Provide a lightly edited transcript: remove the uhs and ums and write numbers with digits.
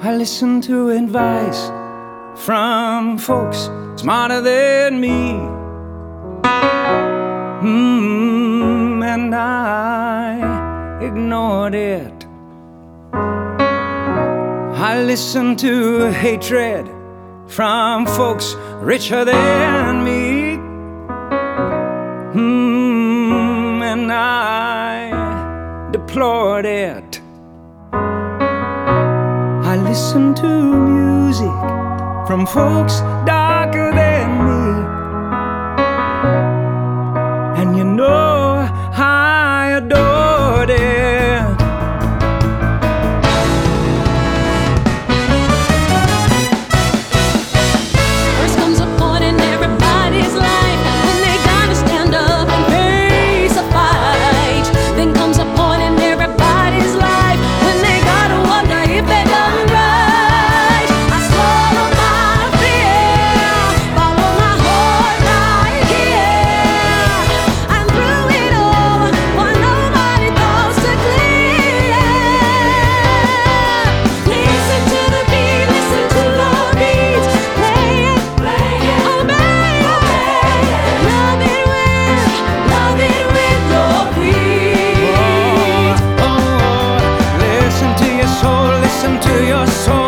I listen to advice from folks smarter than me. And I ignored it. I listened to hatred from folks richer than me. And I deplored it. I listened to music from folks darker than me. And you know I adored it. First comes a point in everybody's life when they gotta stand up and face a fight. Then comes a point in everybody's life when they gotta wonder if they done right. I swallow my fear, follow my heart right here. I'm through it all, while nobody thought to clear. Listen to the beat, listen to the beat. Play it, obey it. Love it with your feet. Listen to your soul, listen to your soul.